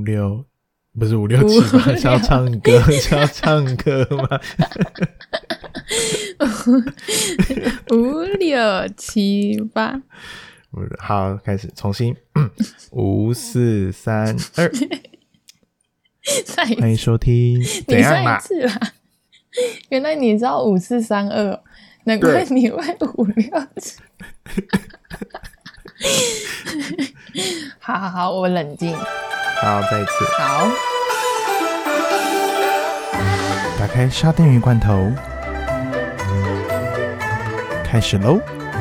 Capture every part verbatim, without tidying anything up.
六不是五六七吧？是要唱歌是要唱歌吗？ 五六七八， 好，开始重新。五四三二，欢迎收听。怎样啦？ 你上一次啦。原来你知道五四三二哦，难怪你会五六七。好好好，我冷静。 好，再一次。 好。 打开沙丁鱼罐头，开始喽。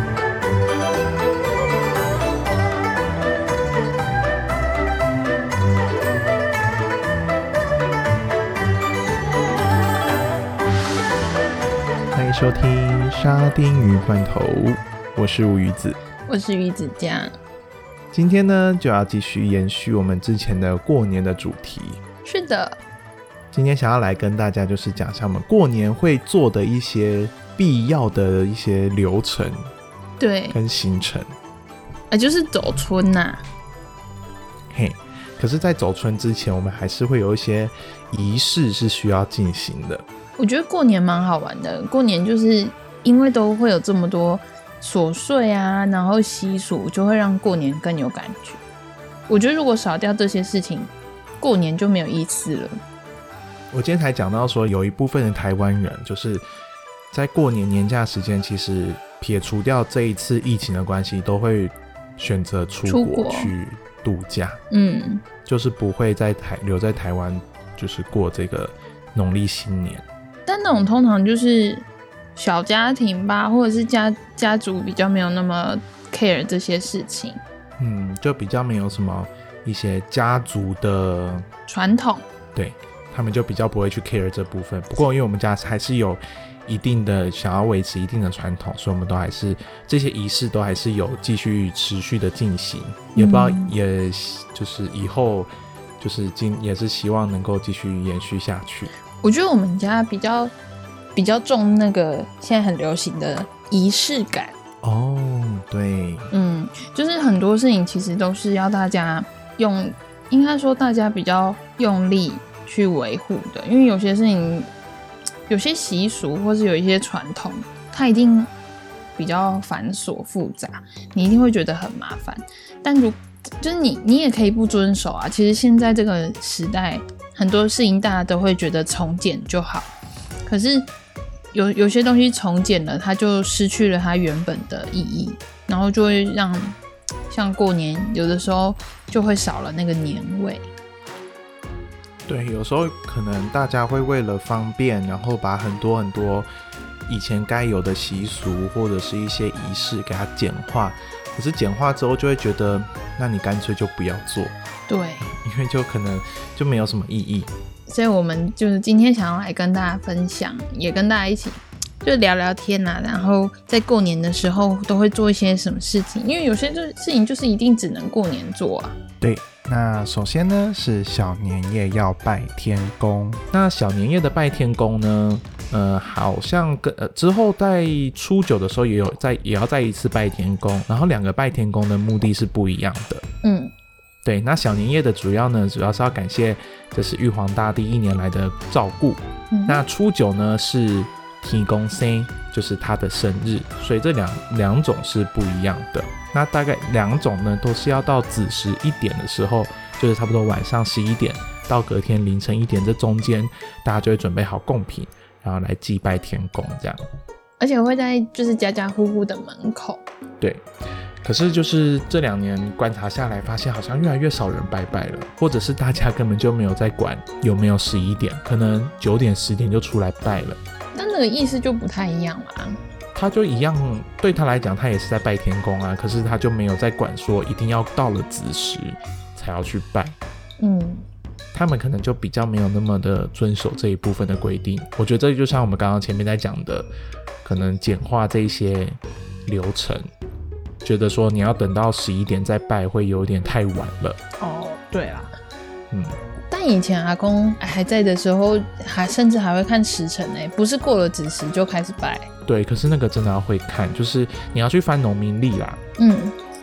欢迎收听沙丁鱼罐头，我是吴鱼子， 我是鱼子酱。 今天呢，就要继续延续我们之前的过年的主题。 是的， 今天想要来跟大家就是讲一下我们过年会做的一些必要的一些流程， 对， 跟行程， 啊，就是走春呐、啊。 嘿，可是，在走春之前，我们还是会有一些仪式是需要进行的。 我觉得过年蛮好玩的，过年就是因为都会有这么多琐碎啊，然后习俗，就会让过年更有感觉。我觉得如果少掉这些事情，过年就没有意思了。 我今天才讲到说，有一部分的台湾人就是在过年年假时间，其实撇除掉这一次疫情的关系，都会选择出国去度假。嗯，就是不会在台留在台湾，就是过这个农历新年。 但那种通常就是小家庭吧，或者是 家, 家族比较没有那么 care 这些事情。 嗯，就比较没有什么一些家族的传统， 对，他们就比较不会去 care 这部分。不过因为我们家还是有一定的想要维持一定的传统，所以我们都还是这些仪式都还是有继续持续的进行、嗯、也不知道，也就是以后就是今也是希望能够继续延续下去。 我觉得我们家比较比较重那个现在很流行的仪式感。 哦，对， 嗯，就是很多事情其实都是要大家用，应该说大家比较用力去维护的，因为有些事情，有些习俗或是有一些传统，它一定比较繁琐复杂，你一定会觉得很麻烦。但如就是你，你也可以不遵守啊。其实现在这个时代，很多事情大家都会觉得从简就好，可是有有些东西从简了，它就失去了它原本的意义，然后就会让像过年有的时候就会少了那个年味。 对，有时候可能大家会为了方便，然后把很多很多以前该有的习俗或者是一些仪式给它简化，可是简化之后就会觉得，那你干脆就不要做。 对， 因为就可能就没有什么意义。 所以我们就是今天想要来跟大家分享，也跟大家一起就聊聊天啊，然后在过年的时候都会做一些什么事情，因为有些事情就是一定只能过年做啊。 对，那首先呢是小年夜要拜天公。那小年夜的拜天公呢，呃，好像跟呃之后在初九的时候也有再也要再一次拜天公，然后两个拜天公的目的是不一样的。嗯。对，那小年夜的主要呢，主要是要感谢这是玉皇大帝一年来的照顾。嗯、那初九呢是天公生，就是他的生日，所以这两两种是不一样的。那大概两种呢，都是要到子时一点的时候，就是差不多晚上十一点到隔天凌晨一点，这中间大家就会准备好贡品，然后来祭拜天公这样。 而且会在就是家家户户的门口。 对。可是就是这两年观察下来，发现好像越来越少人拜拜了，或者是大家根本就没有在管有没有十一点，可能九点十点就出来拜了。 那那个意思就不太一样嘛。 他就一样，对他来讲，他也是在拜天公啊，可是他就没有在管说一定要到了子时才要去拜。嗯，他们可能就比较没有那么的遵守这一部分的规定。我觉得这就像我们刚刚前面在讲的，可能简化这一些流程。觉得说你要等到十一点再拜会有点太晚了。 哦，对啦，嗯，但以前阿公还在的时候，还甚至还会看时辰诶，不是过了子时就开始拜。 对，可是那个真的要会看，就是你要去翻农民历啦。嗯，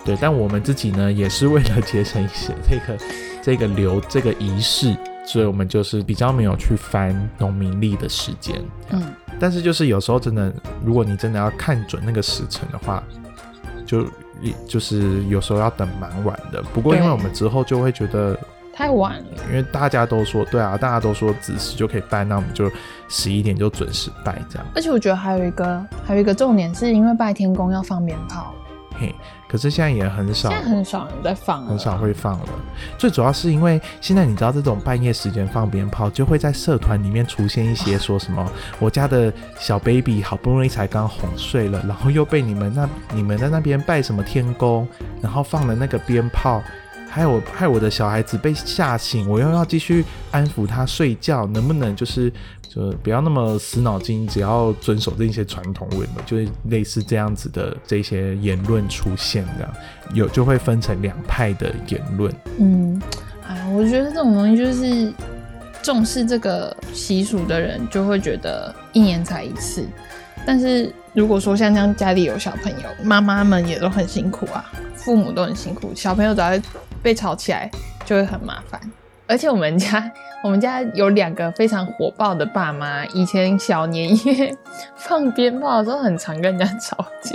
对，但我们自己呢，也是为了节省一些这个这个流这个仪式，所以我们就是比较没有去翻农民历的时间。嗯，但是就是有时候真的，如果你真的要看准那个时辰的话，就就是有时候要等蛮晚的。不过因为我们之后就会觉得太晚了， 因为大家都说，对啊，大家都说子时就可以拜，那我们就十一点就准时拜这样。 而且我觉得还有一个还有一个重点，是因为拜天公要放鞭炮。 嘿，可是现在也很少， 现在很少人在放了， 很少会放了。最主要是因为现在你知道这种半夜时间放鞭炮，就会在社团里面出现一些说什么我家的小 baby 好不容易才刚哄睡了，然后又被你们那你们在那边拜什么天公，然后放了那个鞭炮，害我害我的小孩子被吓醒，我又要继续安抚他睡觉，能不能就是就不要那么死脑筋，只要遵守这些传统，为什么就是类似这样子的这些言论出现，这样有就会分成两派的言论。 嗯，哎，我觉得这种东西就是重视这个习俗的人就会觉得一年才一次，但是如果说像这样家里有小朋友，妈妈们也都很辛苦啊，父母都很辛苦，小朋友只要被吵起来就会很麻烦。而且我们家我们家有两个非常火爆的爸妈，以前小年夜放鞭炮的时候很常跟人家吵架。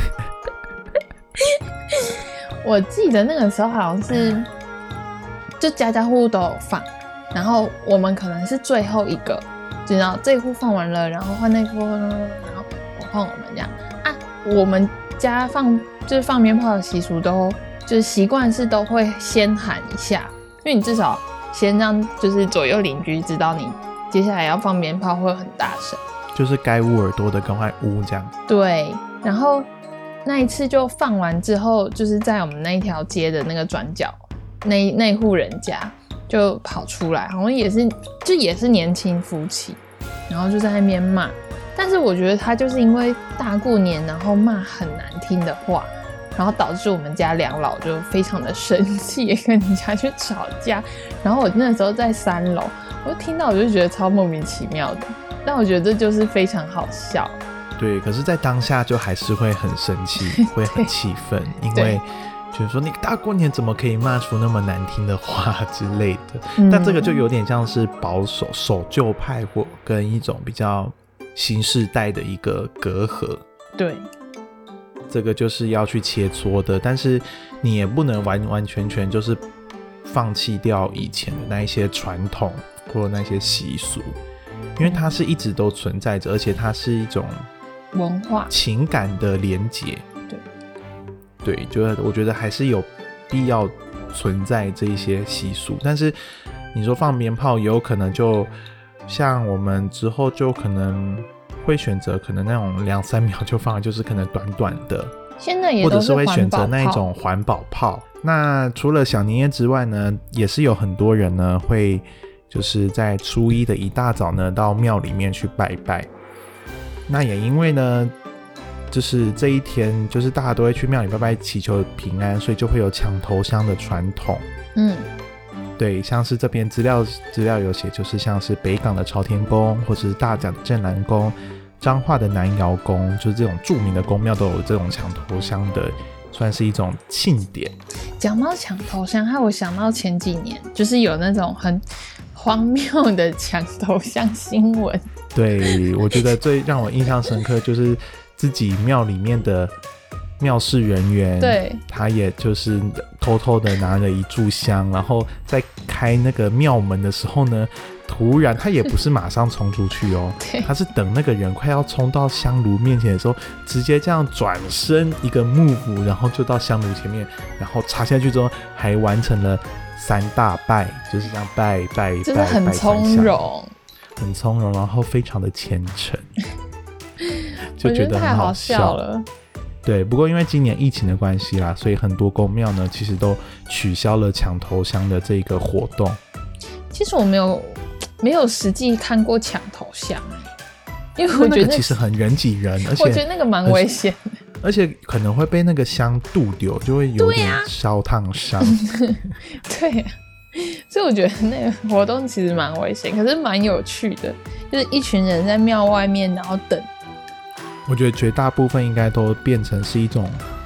我记得那个时候好像是就家家户户都有放，然后我们可能是最后一个，就知道这一户放完了，然后换那户，然后我换我们这样啊。我们家放就是放鞭炮的习俗都就是习惯是都会先喊一下，因为你至少先让就是左右邻居知道你接下来要放鞭炮会很大声， 就是该捂耳朵的赶快捂这样。 对，然后那一次就放完之后，就是在我们那一条街的那个转角，那那户人家就跑出来，好像也是就也是年轻夫妻，然后就在那边骂。但是我觉得他就是因为大过年，然后骂很难听的话，然后导致我们家两老就非常的生气，也跟人家去吵架。然后我那时候在三楼，我就听到我就觉得超莫名其妙的，但我觉得这就是非常好笑。 对，可是在当下就还是会很生气，会很气愤，因为就是说你大过年怎么可以骂出那么难听的话之类的、嗯、但这个就有点像是保守守旧派或跟一种比较新世代的一个隔阂。 对， 这个就是要去切磋的，但是你也不能完完全全就是放弃掉以前的那一些传统或那些习俗，因为它是一直都存在着，而且它是一种文化情感的连结。 对对，就是我觉得还是有必要存在这一些习俗，但是你说放鞭炮也有可能就像我们之后就可能会选择可能那种两三秒就放，就是可能短短的， 现在也都是或者是会选择那一种环保炮。那除了小年夜之外呢，也是有很多人呢会就是在初一的一大早呢到庙里面去拜拜。那也因为呢就是这一天就是大家都会去庙里拜拜祈求平安，所以就会有抢头香的传统。嗯，对，像是这边资料资料有写，就是像是北港的朝天宫，或是大甲的镇澜宫，彰化的南窑宫，就是这种著名的宫庙都有这种抢头香的，算是一种庆典。 讲到抢头香，害我想到前几年就是有那种很荒谬的抢头香新闻。 对，我觉得最让我印象深刻就是自己庙里面的庙事人员， 对， 他也就是偷偷的拿了一炷香，然后在开那个庙门的时候呢，突然他也不是马上冲出去哦，他是等那个人快要冲到香炉面前的时候，直接这样转身一个move，然后就到香炉前面，然后插下去之后还完成了三大拜，就是这样拜拜拜， 就是很从容， 很从容，然后非常的虔诚，就觉得很好笑， 太好笑了。 对，不过因为今年疫情的关系啦，所以很多宫庙呢其实都取消了抢头香的这个活动。 其实我没有没有实际看过抢头香，因为我觉得、那個、 那个其实很人挤人，而且我觉得那个蛮危险的， 而且可能会被那个香镀丢，就会有点烧烫伤。 对啊，所以我觉得那个活动其实蛮危险，可是蛮有趣的，就是一群人在庙外面然后等。 我觉得绝大部分应该都变成是一种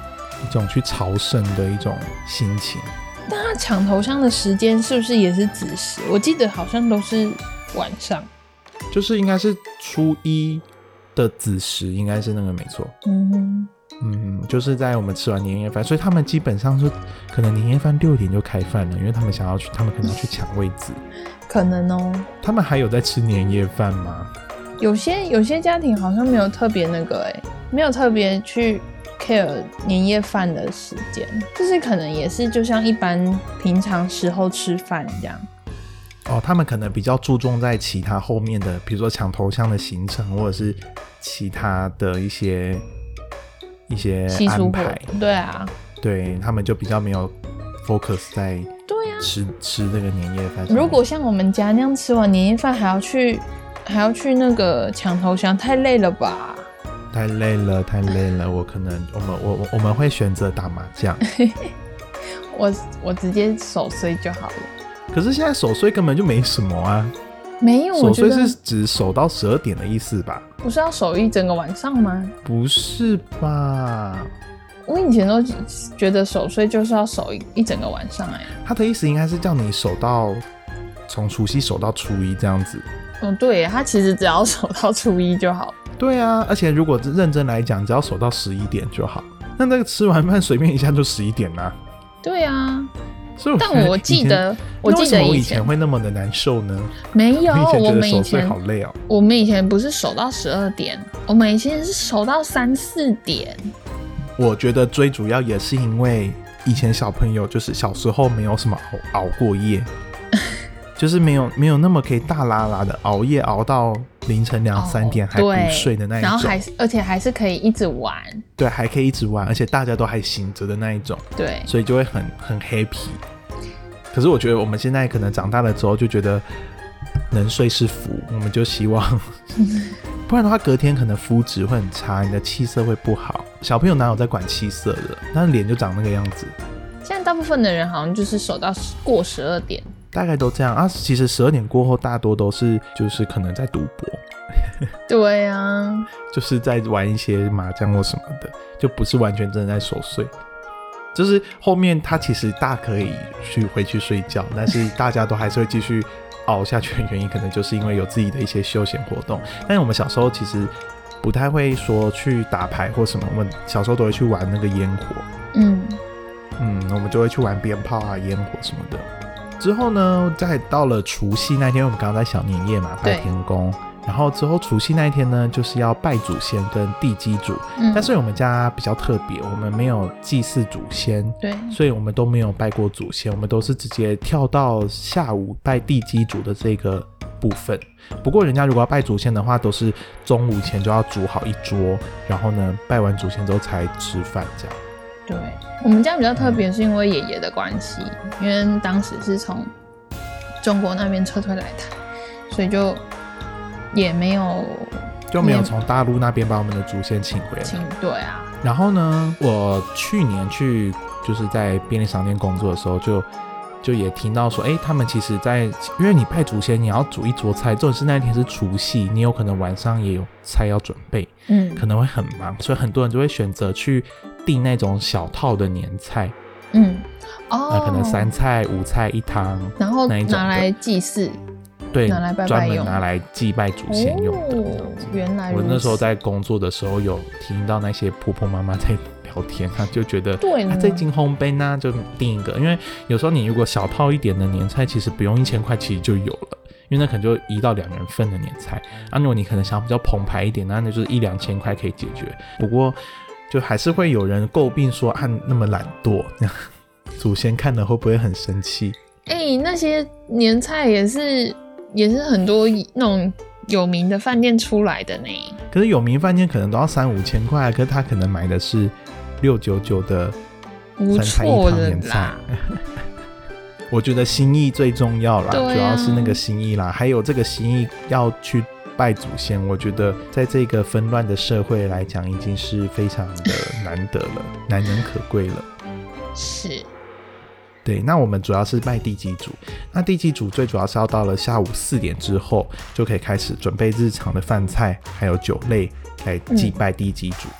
一种去朝圣的一种心情。 但他抢头香的时间是不是也是子时？我记得好像都是晚上， 就是应该是初一的子时，应该是那个没错。 嗯嗯，就是在我们吃完年夜饭，所以他们基本上是可能年夜饭六点就开饭了，因为他们想要去，他们可能要去抢位置。 可能哦。 他们还有在吃年夜饭吗？ 有些有些家庭好像没有特别那个哎，没有特别去 care 年夜饭的时间，就是可能也是就像一般平常时候吃饭这样。 哦，他们可能比较注重在其他后面的，比如说抢头香的行程，或者是其他的一些一些安排。 对啊， 对，他们就比较没有 focus 在对啊吃吃那个年夜饭。 如果像我们家那样吃完年夜饭还要去还要去那个抢头香，太累了吧？ 太累了，太累了。我可能我们我我们会选择打麻将。 我我直接守岁就好了。 可是现在守岁根本就没什么啊。 没有， 守岁是指守到十二点的意思吧？ 不是要守一整个晚上吗？ 不是吧？ 我以前都觉得守岁就是要守 一, 一整个晚上哎、欸。 他的意思应该是叫你守到从除夕守到初一这样子。 哦，对，他其实只要守到初一就好。 对啊，而且如果认真来讲，只要守到十一点就好。那那个吃完饭随便一下就十一点啦。 对啊。 所以我但我记得，我记得以前， 为什么我以前会那么的难受呢？ 没有， 我们以前好累哦。 我们以前不是守到十二点，我们以前是守到三四点。 我觉得最主要也是因为以前小朋友就是小时候没有什么熬熬过夜，就是没有没有那么可以大拉拉的熬夜熬到凌晨两三点还不睡的那一种， 然后还是而且还是可以一直玩， 对，还可以一直玩，而且大家都还醒着的那一种， 对， 所以就会很很 happy。可是我觉得我们现在可能长大了之后就觉得能睡是福，我们就希望不然的话隔天可能肤质会很差，你的气色会不好。小朋友哪有在管气色的，那脸就长那个样子。 现在大部分的人好像就是守到过十二点， 大概都这样啊。其实十二点过后大多都是就是可能在赌博。 对啊， 就是在玩一些麻将或什么的，就不是完全真的在守岁。就是后面他其实大可以去回去睡觉，但是大家都还是会继续熬下去的原因，可能就是因为有自己的一些休闲活动。但是我们小时候其实不太会说去打牌或什么，我们小时候都会去玩那个烟火。 嗯嗯，我们就会去玩鞭炮啊、烟火什么的。之后呢，再到了除夕那天，我们刚刚在小年夜嘛，拜天公。然后之后除夕那一天呢，就是要拜祖先跟地基主、嗯、但是我们家比较特别，我们没有祭祀祖先， 对， 所以我们都没有拜过祖先，我们都是直接跳到下午拜地基主的这个部分。不过人家如果要拜祖先的话，都是中午前就要煮好一桌，然后呢拜完祖先之后才吃饭这样。 对，我们家比较特别是因为爷爷的关系、嗯、因为当时是从中国那边撤退来台，所以就也没有就没有从大陆那边把我们的祖先请回来。 对啊。 然后呢，我去年去就是在便利商店工作的时候，就就也听到说，哎，他们其实在，因为你拜祖先，你要煮一桌菜，重点是那一天是除夕，你有可能晚上也有菜要准备，嗯，可能会很忙，所以很多人就会选择去订那种小套的年菜，嗯，哦，那可能三菜、五菜一汤， 然后拿来祭祀。 对，专门拿来祭拜祖先用的、哦、 原来如此。 我那时候在工作的时候有听到那些婆婆妈妈在聊天，他就觉得对啊，这斤烘焙呢就订一个，因为有时候你如果小套一点的年菜，其实不用一千块其实就有了，因为那可能就一到两人份的年菜啊。如果你可能想比较澎湃一点，那就是一两千块可以解决。不过就还是会有人诟病说啊那么懒惰，祖先看了会不会很生气？ 哎、欸，那些年菜也是。也是很多那种有名的饭店出来的呢。 可是有名饭店可能都要三五千块，可是他可能买的是六九九的三菜一汤年菜。我觉得心意最重要啦、啊，主要是那个心意啦，还有这个心意要去拜祖先。我觉得在这个纷乱的社会来讲，已经是非常的难得了，难能可贵了。 是。 对，那我们主要是拜地基主，那地基主最主要是要到了下午四点之后，就可以开始准备日常的饭菜，还有酒类来祭拜地基主。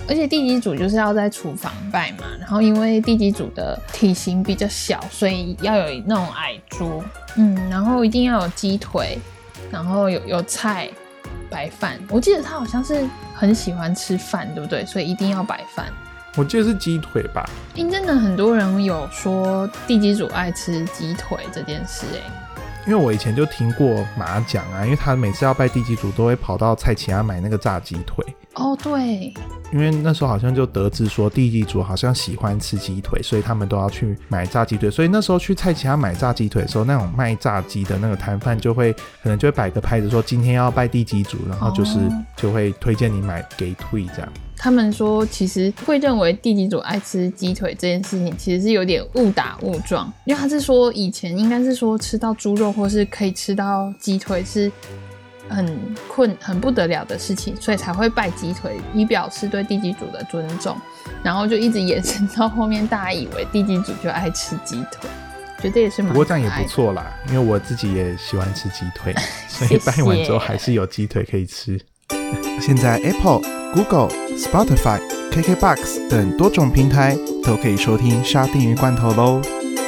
而且地基主就是要在厨房拜嘛，然后因为地基主的体型比较小，所以要有那种矮桌，嗯，然后一定要有鸡腿，然后有有菜白饭。我记得他好像是很喜欢吃饭，对不对？所以一定要白饭。 我记得是鸡腿吧？ 因真的很多人有说地基主爱吃鸡腿这件事、欸， 因为我以前就听过马讲啊，因为他每次要拜地基主都会跑到菜奇亚买那个炸鸡腿。 哦，对， 因为那时候好像就得知说地基主好像喜欢吃鸡腿，所以他们都要去买炸鸡腿。所以那时候去菜奇亚买炸鸡腿的时候，那种卖炸鸡的那个摊贩就会可能就会摆个牌子说今天要拜地基主，然后就是、哦、就会推荐你买给退这样。 他们说其实会认为地基主爱吃鸡腿这件事情其实是有点误打误撞，因为他是说以前应该是说吃到猪肉或是可以吃到鸡腿是很困很不得了的事情，所以才会拜鸡腿以表示对地基主的尊重，然后就一直延伸到后面大家以为地基主就爱吃鸡腿，觉得也是蛮可爱的。 不过这样也不错啦，因为我自己也喜欢吃鸡腿所以拜完之后还是有鸡腿可以吃。 现在 Apple、Google、Spotify、K K B O X 等多种平台都可以收听沙丁鱼罐头咯。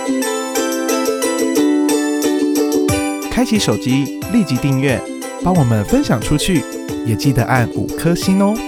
开启手机立即订阅，帮我们分享出去，也记得按五颗星哦。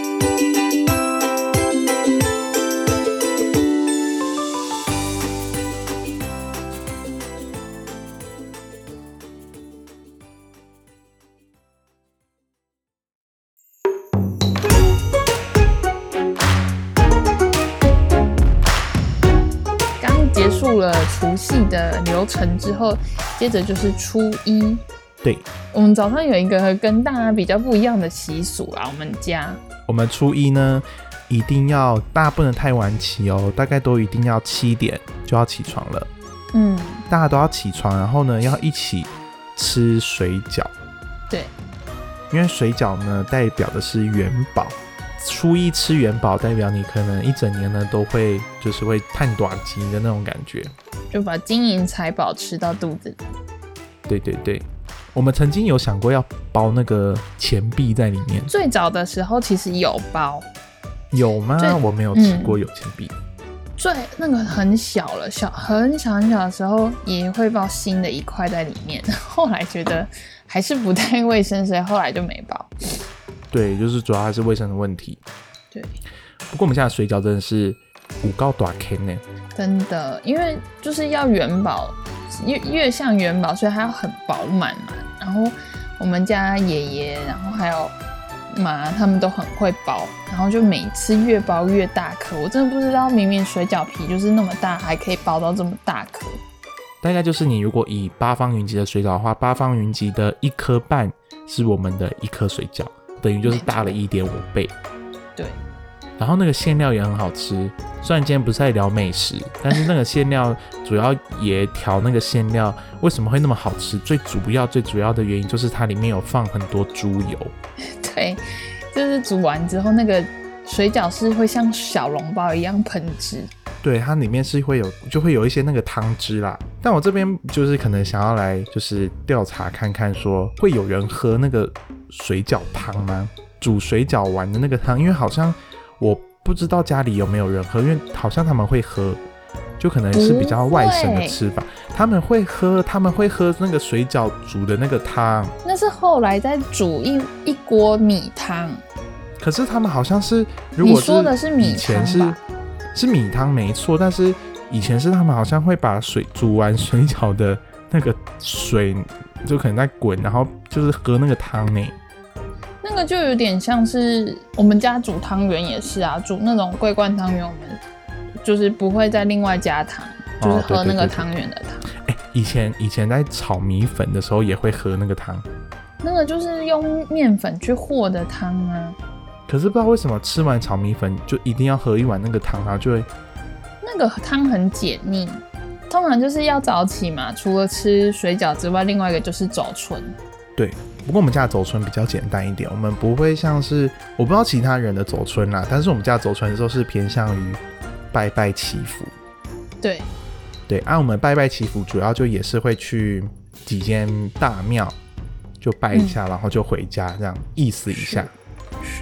结束了除夕的流程之后，接着就是初一。 对， 我们早上有一个跟大家比较不一样的习俗啦，我们家我们初一呢一定要大家不能太晚起哦，大概都一定要七点就要起床了。 嗯， 大家都要起床，然后呢要一起吃水饺。 对， 因为水饺呢代表的是元宝，初一吃元宝代表你可能一整年呢都会就是会盼大吉的那种感觉， 就把金银财宝吃到肚子里。 对对对，我们曾经有想过要包那个钱币在里面。 最早的时候其实有包。 有吗？我没有吃过有钱币。 嗯、最那个很小了，小很小很小的时候也会包新的一块在里面，后来觉得还是不太卫生，所以后来就没包。 对，就是主要还是卫生的问题。 对， 不过我们现在的水饺真的是五高大坑呢， 真的，因为就是要元宝，越越像元宝，所以它要很饱满嘛。然后我们家爷爷，然后还有妈，他们都很会包，然后就每次越包越大颗。我真的不知道，明明水饺皮就是那么大，还可以包到这么大颗。 大概就是你如果以八方云集的水饺的话，八方云集的一颗半是我们的一颗水饺。等于就是大了 一点五 倍。 对， 然后那个馅料也很好吃，虽然今天不是在聊美食，但是那个馅料主要也调那个馅料为什么会那么好吃，最主要最主要的原因就是它里面有放很多猪油。 对，就是煮完之后那个水饺是会像小笼包一样喷汁。 对，它里面是会有就会有一些那个汤汁啦，但我这边就是可能想要来就是调查看看说会有人喝那个水饺汤吗？煮水饺完的那个汤，因为好像我不知道家里有没有人喝，因为好像他们会喝，就可能是比较外省的吃法，他们会喝，他们会喝那个水饺煮的那个汤。 那是后来再煮一一锅米汤。 可是他们好像是，如果是你说的是米汤吧？ 是米汤没错，但是以前是他们好像会把水煮完水饺的那个水就可能在滚，然后就是喝那个汤呢。 那个就有点像是我们家煮汤圆也是啊，煮那种桂冠汤圆，我们就是不会再另外加汤，就是喝那个汤圆的汤。 哎、欸，以前以前在炒米粉的时候也会喝那个汤， 那个就是用面粉去和的汤啊。 可是不知道为什么吃完炒米粉就一定要喝一碗那个汤，然后就会那个汤很解腻。通常就是要早起嘛，除了吃水饺之外，另外一个就是走春。 对，不过我们家的走春比较简单一点，我们不会像是我不知道其他人的走春啦，但是我们家的走春的时候是偏向于拜拜祈福。 对对，按、啊、我们拜拜祈福主要就也是会去几间大庙就拜一下、嗯、然后就回家这样意思一下。 是，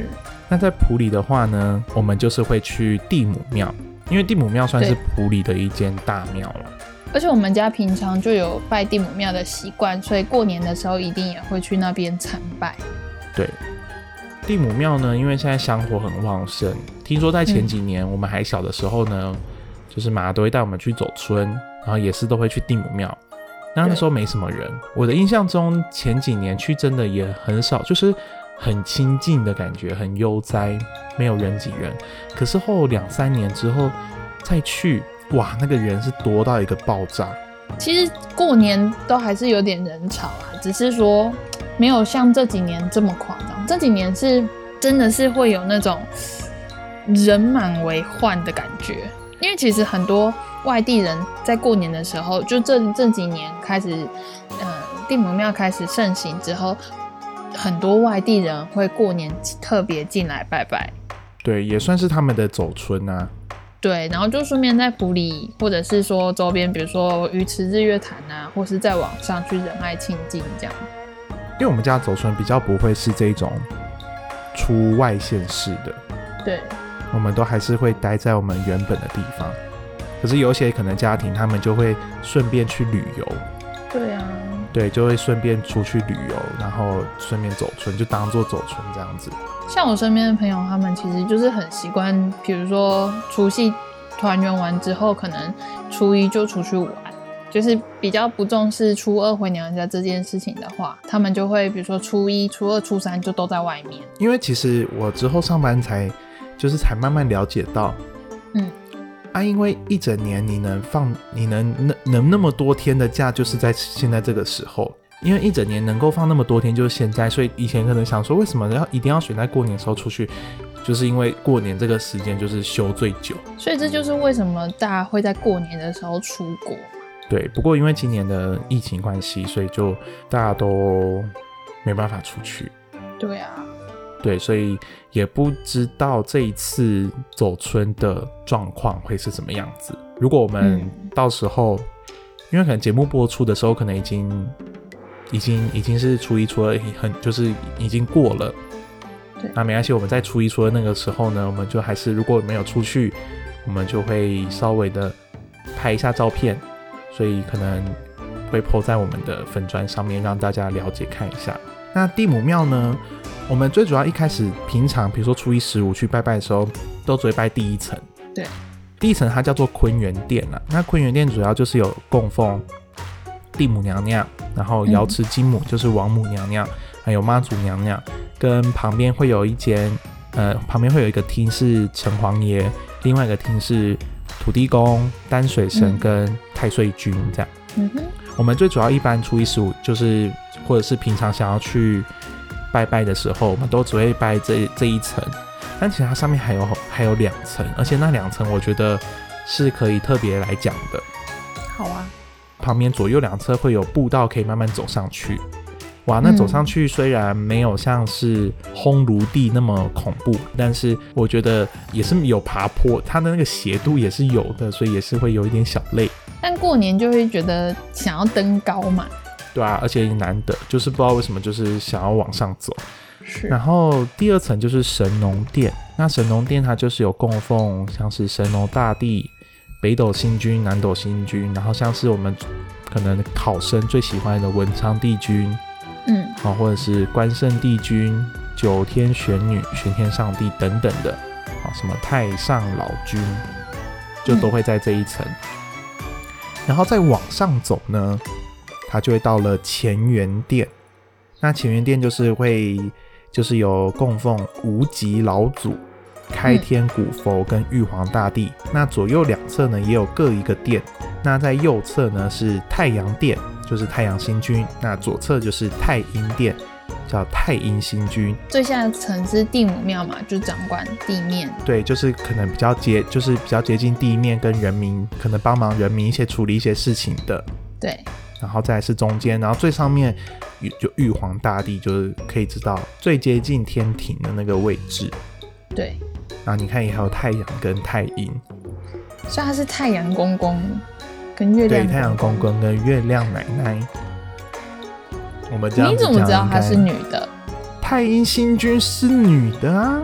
那在埔里的话呢，我们就是会去地母庙，因为地母庙算是埔里的一间大庙了。 而且我们家平常就有拜地母庙的习惯，所以过年的时候一定也会去那边参拜。 对，地母庙呢，因为现在香火很旺盛，听说在前几年我们还小的时候呢，嗯、就是妈都会带我们去走春，然后也是都会去地母庙。那那时候没什么人，我的印象中前几年去真的也很少，就是很清静的感觉，很悠哉，没有人挤人。可是后两三年之后再去，哇，那个人是多到一个爆炸。 其实过年都还是有点人潮啊，只是说没有像这几年这么夸张。这几年是真的是会有那种人满为患的感觉，因为其实很多外地人在过年的时候，就这这几年开始，呃，地母庙开始盛行之后，很多外地人会过年特别进来拜拜。 对，也算是他们的走春啊。 对，然后就顺便在埔里，或者是说周边，比如说鱼池日月潭啊，或是在网上去仁爱清境这样。 因为我们家走春比较不会是这种出外县市的， 对， 我们都还是会待在我们原本的地方。可是有些可能家庭他们就会顺便去旅游， 对啊， 对，就会顺便出去旅游，然后顺便走春，就当做走春这样子。 像我身边的朋友，他们其实就是很习惯，比如说除夕团圆完之后，可能初一就出去玩，就是比较不重视初二回娘家这件事情的话，他们就会比如说初一、初二、初三就都在外面。 因为其实我之后上班才就是才慢慢了解到， 嗯。 啊，因为一整年你能放，你能能能那么多天的假，就是在现在这个时候。因为一整年能够放那么多天，就是现在。所以以前可能想说，为什么要一定要选在过年的时候出去，就是因为过年这个时间就是休最久。 所以这就是为什么大家会在过年的时候出国。 对，不过因为今年的疫情关系，所以就大家都没办法出去。 对啊。 对，所以也不知道这一次走春的状况会是什么样子。如果我们到时候，嗯、因为可能节目播出的时候，可能已经、已经、已经是初一、初二，很就是已经过了。 对， 那没关系，我们在初一、初二那个时候呢，我们就还是如果没有出去，我们就会稍微的拍一下照片，所以可能会 po 在我们的粉专上面，让大家了解看一下。那地母庙呢？我们最主要一开始平常，比如说初一十五去拜拜的时候，都只会拜第一层。 对， 第一层它叫做坤元殿啦。那坤元殿主要就是有供奉地母娘娘，然后瑶池金母就是王母娘娘，还有妈祖娘娘，跟旁边会有一间，呃，旁边会有一个厅是城隍爷，另外一个厅是土地公、丹水神跟太岁君这样。 嗯哼， 我们最主要一般初一十五就是或者是平常想要去拜拜的时候，我们都只会拜这这一层，但其实它上面还有还有两层，而且那两层我觉得是可以特别来讲的。 好啊， 旁边左右两侧会有步道可以慢慢走上去。哇，那走上去虽然没有像是烘炉地那么恐怖，但是我觉得也是有爬坡，它的那个斜度也是有的，所以也是会有一点小累。 但过年就会觉得想要登高嘛。 对啊，而且难得，就是不知道为什么就是想要往上走。 是。 然后第二层就是神农殿，那神农殿它就是有供奉像是神农大帝、北斗星君、南斗星君，然后像是我们可能考生最喜欢的文昌帝君， 嗯， 好，或者是关圣帝君、九天玄女、玄天上帝等等的，好，什么太上老君，就都会在这一层。嗯、然后再往上走呢，它就会到了乾元殿。那乾元殿就是会就是有供奉无极老祖、开天古佛跟玉皇大帝。嗯、那左右两侧呢也有各一个殿。那在右侧呢是太阳殿，就是太阳星君。那左侧就是太阴殿，叫太阴星君。 最下层是地母庙嘛，就掌管地面。 对，就是可能比较接，就是比较接近地面，跟人民可能帮忙人民一些处理一些事情的。 对。 然后再来是中间，然后最上面就玉皇大帝，就是可以知道最接近天庭的那个位置。 对。 然后你看也还有太阳跟太阴， 所以他是太阳公公跟月亮公公。 对，太阳公公跟月亮奶奶。我们这样子讲， 你怎么知道她是女的？ 太阴星君是女的啊。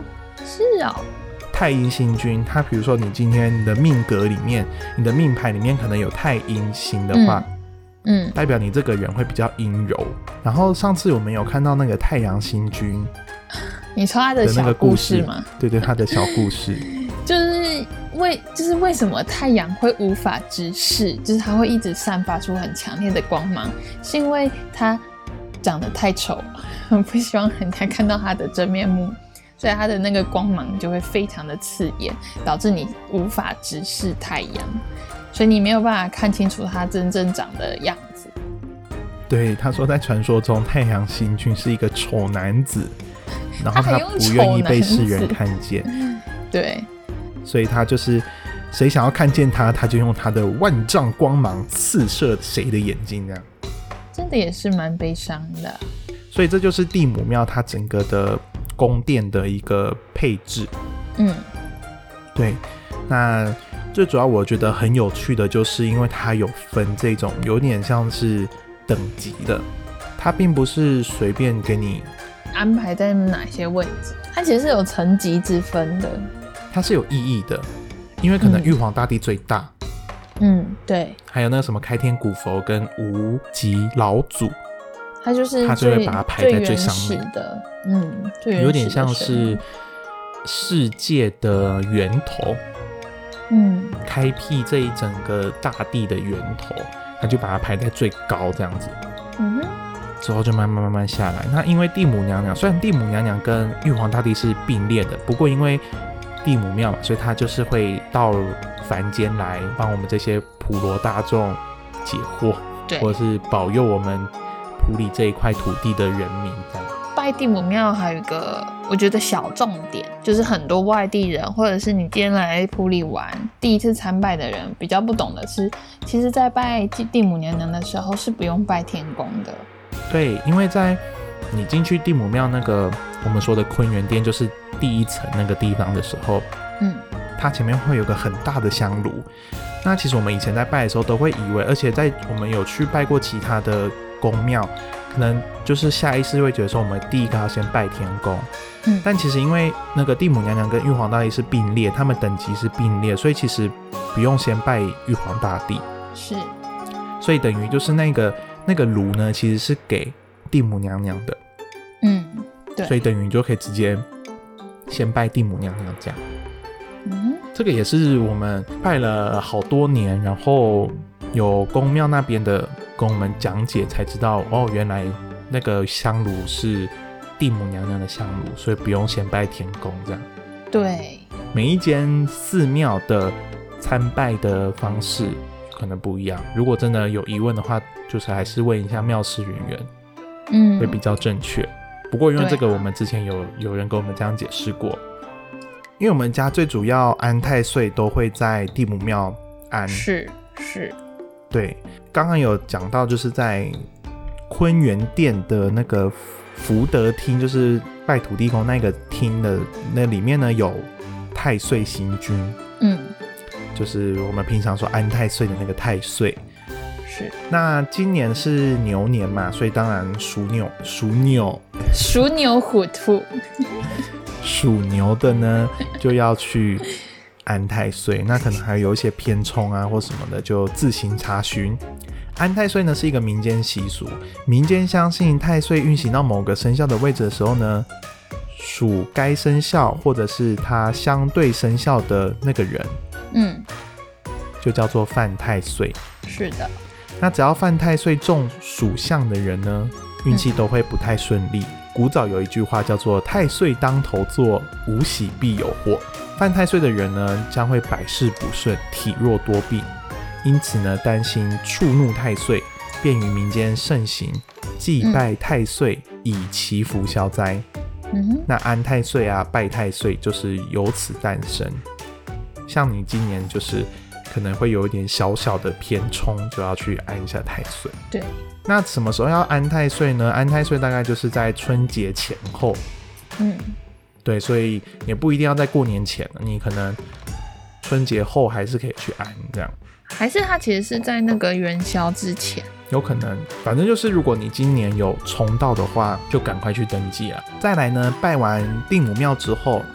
是哦。 太阴星君，它比如说你今天你的命格里面，你的命盘里面可能有太阴星的话， 嗯，嗯代表你这个人会比较阴柔。然后上次我们有看到那个太阳星君， 你说他的小故事吗？ 对对，他的小故事， 就是为就是为什么太阳会无法直视，就是它会一直散发出很强烈的光芒，是因为它长得太丑，很不希望人家看到它的真面目。所以它的那个光芒就会非常的刺眼，导致你无法直视太阳，所以你没有办法看清楚它真正长的样子。 对，他说在传说中太阳星君是一个丑男子，然后他不愿意被世人看见。 对， 所以他就是谁想要看见他，他就用他的万丈光芒刺射谁的眼睛，这样真的也是蛮悲伤的。 所以这就是地母庙它整个的宫殿的一个配置。 嗯， 对。那最主要我觉得很有趣的就是因为它有分这种有点像是等级的，它并不是随便给你安排在哪些位置，它其实是有层级之分的， 它是有意义的。因为可能玉皇大帝最大， 嗯，对， 还有那个什么开天古佛跟无极老祖， 它就是他就会把它排在最上面的，嗯，最原始的， 有点像是世界的源头， 嗯， 开辟这一整个大地的源头，他就把它排在最高这样子， 嗯哼， 之后就慢慢慢慢下来。那因为地母娘娘，虽然地母娘娘跟玉皇大帝是并列的，不过因为地母庙嘛，所以他就是会到凡间来帮我们这些普罗大众解惑， 对， 或者是保佑我们埔里这一块土地的人民这样。 拜地母庙还有一个我觉得小重点，就是很多外地人或者是你今天来埔里玩第一次参拜的人比较不懂的是，其实在拜地母娘娘的时候是不用拜天公的。 对，因为在你进去地母庙那个我们说的坤元殿，就是第一层那个地方的时候， 嗯， 它前面会有个很大的香炉。那其实我们以前在拜的时候都会以为，而且在我们有去拜过其他的宫庙，可能就是下意识会觉得说我们第一个要先拜天公， 嗯， 但其实因为那个地母娘娘跟玉皇大帝是并列，他们等级是并列，所以其实不用先拜玉皇大帝， 是， 所以等于就是那个那个炉呢其实是给地母娘娘的， 嗯，对， 所以等于你就可以直接先拜地母娘娘这样。 嗯， 这个也是我们拜了好多年，然后有宫庙那边的跟我们讲解才知道，哦，原来那个香炉是地母娘娘的香炉，所以不用先拜天公这样。 对， 每一间寺庙的参拜的方式可能不一样，如果真的有疑问的话，就是还是问一下庙师人员， 嗯， 会比较正确。不过因为这个我们之前有有人跟我们这样解释过，因为我们家最主要安太岁都会在地母庙安， 是是， 对，刚刚有讲到就是在坤元殿的那个福德厅，就是拜土地公那个厅的那里面呢有太岁星君， 嗯， 就是我们平常说安太岁的那个太岁。 是， 那今年是牛年嘛，所以当然属牛属牛属牛虎兔属牛的呢就要去安太岁，那可能还有一些偏冲啊或什么的，就自行查询。安太岁呢是一个民间习俗，民间相信太岁运行到某个生肖的位置的时候呢，属该生肖或者是它相对生肖的那个人， 嗯， 就叫做犯太岁。 是的， 那只要犯太岁中属相的人呢，运气都会不太顺利。嗯、古早有一句话叫做太岁当头坐，无喜必有祸。犯太岁的人呢，将会百事不顺，体弱多病。因此呢，担心触怒太岁，便于民间盛行祭拜太岁，嗯、以祈福消灾。 嗯、 那安太岁啊，拜太岁就是由此诞生。像你今年就是可能会有一点小小的偏冲，就要去安一下太岁。 对。 那什么时候要安太岁呢？安太岁大概就是在春节前后。 嗯。 对，所以也不一定要在过年前，你可能春节后还是可以去安这样。 还是它其实是在那个元宵之前， 有可能，反正就是如果你今年有冲到的话，就赶快去登记了。再来呢，拜完地母庙之后，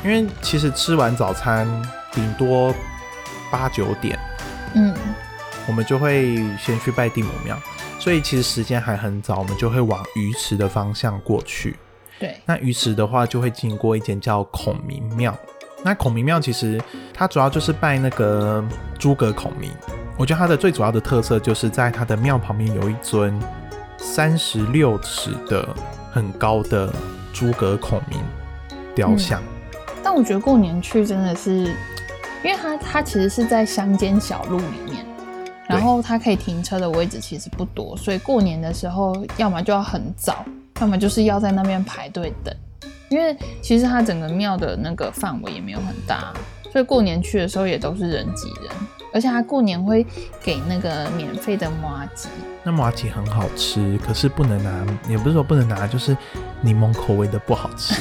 因为其实吃完早餐顶多八九点， 嗯， 我们就会先去拜地母庙，所以其实时间还很早，我们就会往鱼池的方向过去。 对， 那鱼池的话就会经过一间叫孔明庙。那孔明庙其实它主要就是拜那个诸葛孔明，我觉得它的最主要的特色就是在它的庙旁边有一尊三十六尺的很高的诸葛孔明雕像。 嗯，但我觉得过年去真的是，因为它它其实是在乡间小路里面，然后它可以停车的位置其实不多，所以过年的时候要么就要很早，要么就是要在那边排队等。因为其实它整个庙的那个范围也没有很大，所以过年去的时候也都是人挤人，而且它过年会给那个免费的麻糬。 那麻糬很好吃，可是不能拿，也不是说不能拿，就是柠檬口味的不好吃。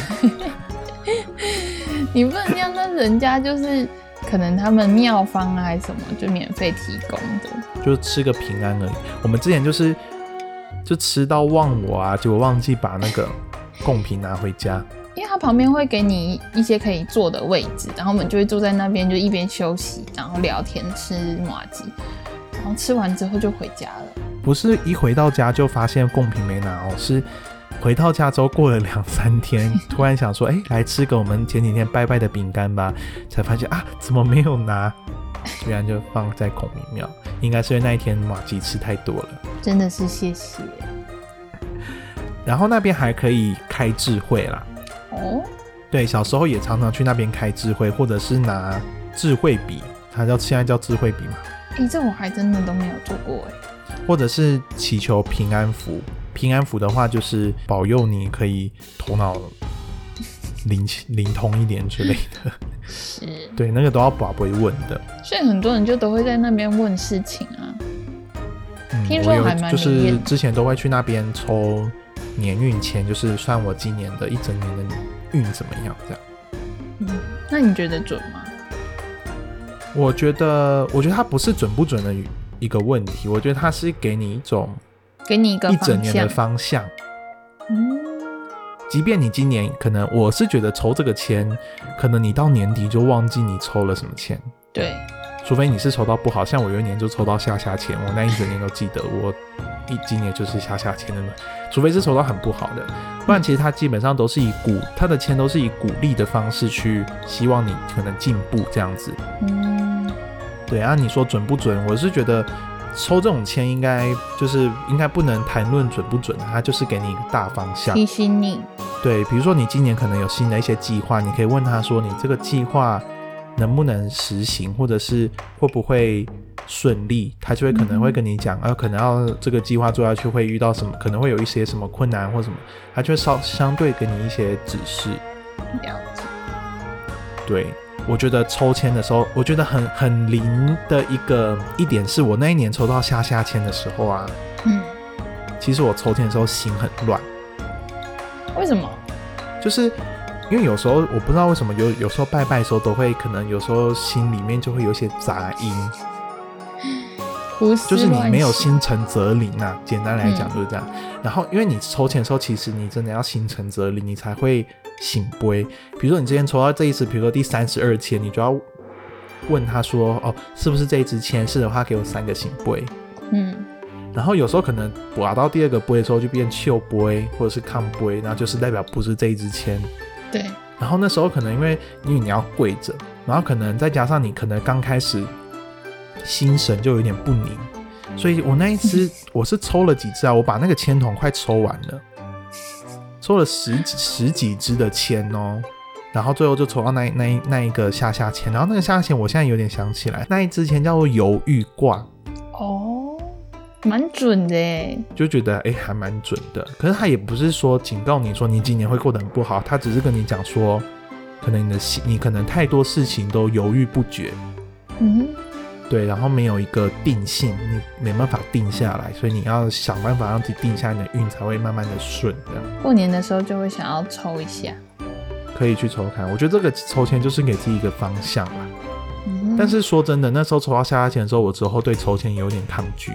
你不能这样，那人家就是可能他们庙方啊还是什么就免费提供的， 就吃个平安而已。我们之前就是就吃到忘我啊，结果忘记把那个贡品拿回家。 因为它旁边会给你一些可以坐的位置，然后我们就会坐在那边，就一边休息，然后聊天吃麻糬，然后吃完之后就回家了。 不是一回到家就发现贡品没拿哦，是回到家之后过了两三天，突然想说，哎、欸，来吃个我们前几天拜拜的饼干吧，才发现啊，怎么没有拿？居然就放在孔明庙，应该是因为那一天麻糬吃太多了。 真的是谢谢。 然后那边还可以开智慧啦。 哦， 对，小时候也常常去那边开智慧，或者是拿智慧笔，它叫现在叫智慧笔嘛。 哎、欸，这我还真的都没有做过哎。 或者是祈求平安符，平安符的话就是保佑你可以头脑灵灵通一点之类的。 是， 对，那个都要宝贝问的。 所以很多人就都会在那边问事情啊。 嗯， 听说还蛮就是之前都会去那边抽年运签，就是算我今年的一整年的运怎么样这样。 嗯，那你觉得准吗？ 我觉得，我觉得它不是准不准的一个问题，我觉得它是给你一种， 给你一个一整年的方向。 嗯， 即便你今年可能，我是觉得抽这个签，可能你到年底就忘记你抽了什么签。 对。 除非你是抽到不好，像我有一年就抽到下下签，我那一整年都记得，我一今年就是下下签的嘛。除非是抽到很不好的，不然其实它基本上都是以鼓，它的签都是以鼓励的方式去希望你可能进步这样子。 嗯， 对啊，你说准不准？我是觉得抽这种签应该就是应该不能谈论准不准，它就是给你一个大方向， 提醒你。 对，比如说你今年可能有新的一些计划，你可以问他说，你这个计划能不能实行，或者是会不会顺利，他就会可能会跟你讲、嗯、啊，可能要这个计划做下去会遇到什么，可能会有一些什么困难或什么，他就会稍相对给你一些指示。 了解。 对，我觉得抽签的时候，我觉得很很灵的一个一点是我那一年抽到下下签的时候啊， 嗯， 其实我抽签的时候心很乱。 为什么？ 就是因为有时候我不知道为什么有有时候拜拜的时候都会可能有时候心里面就会有一些杂音， 胡思就是你没有乱想心诚则灵啊，简单来讲就是这样、嗯、然后因为你抽签的时候其实你真的要心诚则灵，你才会醒杯。比如说你之前抽到这一次，比如说第三十二签，你就要问他说哦，是不是这一支签，是的话给我三个醒杯。 嗯， 然后有时候可能拔到第二个杯的时候就变秋杯或者是抗杯，然后就是代表不是这一支签。 对， 然后那时候可能因为因为你要跪着，然后可能再加上你可能刚开始心神就有点不宁，所以我那一支我是抽了几支啊，我把那个签筒快抽完了，抽了十十几支的签哦，然后最后就抽到那那那一个下下签，然后那个下下签我现在有点想起来，那一支签叫做犹豫卦。 哦，蛮准的耶， 就觉得哎、欸、还蛮准的。可是他也不是说警告你说你今年会过得很不好，他只是跟你讲说，可能你的你可能太多事情都犹豫不决， 嗯， 对，然后没有一个定性，你没办法定下来，所以你要想办法让自己定下，你的运才会慢慢的顺。这样过年的时候就会想要抽一下， 可以去抽看。我觉得这个抽签就是给自己一个方向啦。 嗯， 但是说真的，那时候抽到下下签的时候，我之后对抽签有点抗拒。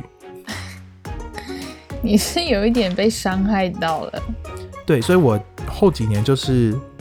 你是有一点被伤害到了。 对，所以我后几年就是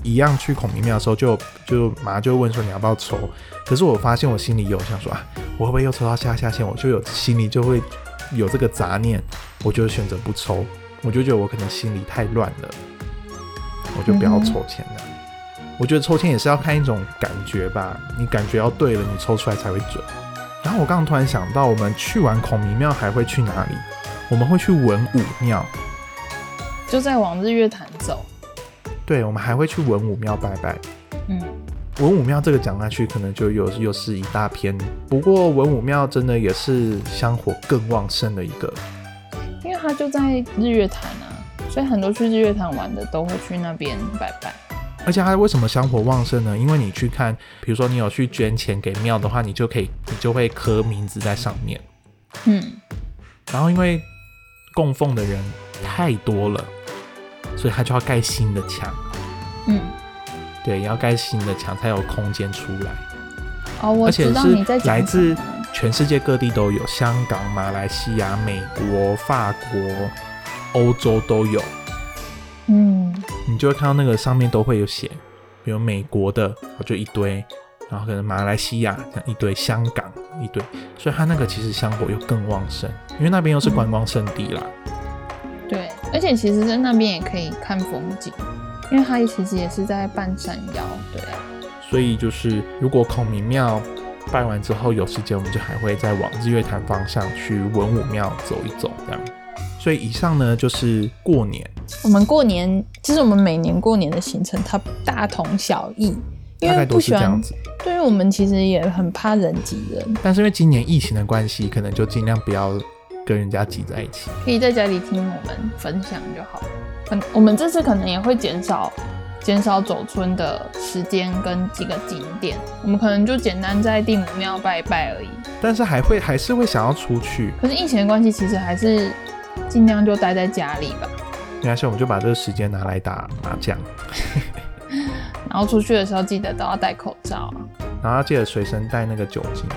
一样去孔明庙的时候就就马上就问说你要不要抽，可是我发现我心里有想说啊，我会不会又抽到下下线，我就有心里就会有这个杂念，我就选择不抽，我就觉得我可能心里太乱了，我就不要抽签了、嗯、我觉得抽签也是要看一种感觉吧，你感觉要对了你抽出来才会准。然后我刚刚突然想到，我们去完孔明庙还会去哪里？我们会去文武庙， 就在往日月潭走。 对，我们还会去文武庙拜拜。 嗯， 文武庙这个讲下去可能就又又是一大篇，不过文武庙真的也是香火更旺盛的一个， 因为它就在日月潭啊，所以很多去日月潭玩的都会去那边拜拜。 而且它为什么香火旺盛呢？因为你去看，比如说你有去捐钱给庙的话，你就可以你就会刻名字在上面。 嗯， 然后因为供奉的人太多了，所以他就要盖新的墙。 嗯， 对，要盖新的墙才有空间出来。 哦，我知道你在讲什么， 而且是来自全世界各地都有，香港、马来西亚、美国、法国、欧洲都有。 嗯， 你就会看到那个上面都会有写，比如美国的就一堆，然后可能马来西亚这样一堆，香港一堆，所以它那个其实香火又更旺盛，因为那边又是观光胜地啦。 嗯、对，而且其实在那边也可以看风景，因为它其实也是在半山腰，对啊。 所以就是如果孔明庙拜完之后有时间，我们就还会再往日月潭方向去文武庙走一走这样。所以以上呢就是过年。 我们过年其实我们每年过年的行程它大同小异，因为不喜欢，大概都是这样子。对，因为我们其实也很怕人挤人， 但是因为今年疫情的关系，可能就尽量不要跟人家挤在一起， 可以在家里听我们分享就好。我们这次可能也会减少减少走村的时间跟几个景点，我们可能就简单在地母庙拜一拜而已。 但是还会还是会想要出去， 可是疫情的关系，其实还是尽量就待在家里吧。 没关系，我们就把这个时间拿来打麻将。 然后出去的时候记得都要戴口罩啊， 然后记得随身带那个酒精。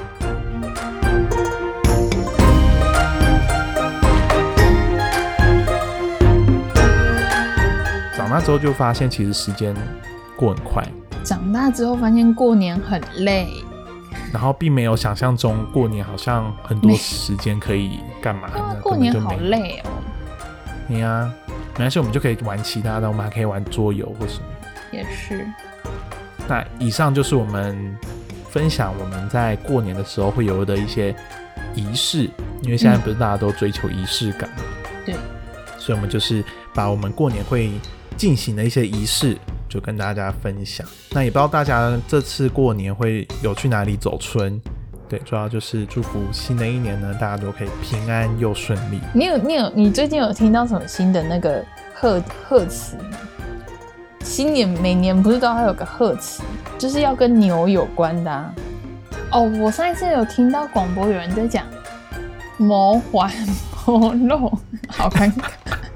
长大之后就发现，其实时间过很快。 长大之后发现过年很累， 然后并没有想象中过年好像很多时间可以干嘛呢？ 过年好累哦。 对啊，没关系，我们就可以玩其他的，我们还可以玩桌游或什么。 也是。 那以上就是我们分享我们在过年的时候会有的一些仪式，因为现在不是大家都追求仪式感、嗯、 对， 所以我们就是把我们过年会进行的一些仪式就跟大家分享。那也不知道大家这次过年会有去哪里走春，对，主要就是祝福新的一年呢，大家都可以平安又顺利。 你有你有你最近有听到什么新的那个贺贺词吗？新年每年不是都要有个贺词，就是要跟牛有关的啊。哦，我上一次有听到广播有人在讲魔环魔肉，好尴尬。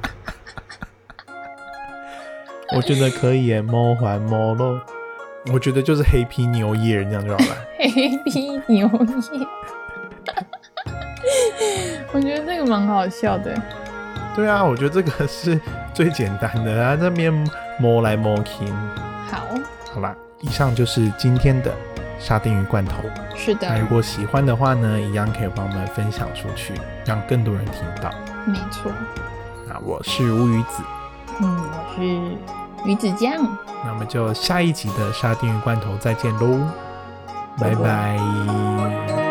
我觉得可以耶，魔环魔肉，我觉得就是 Happy New Year 这样就好了。 Happy New Year， 我觉得这个蛮好笑的。 对啊，我觉得这个是最简单的啊，这边摸来摸去。 好， 好啦，以上就是今天的沙丁鱼罐头。 是的。 那如果喜欢的话呢，一样可以帮我们分享出去，让更多人听到。 没错。 那我是乌鱼子。 嗯，我是鱼子酱。 那我们就下一集的沙丁鱼罐头再见喽，拜拜。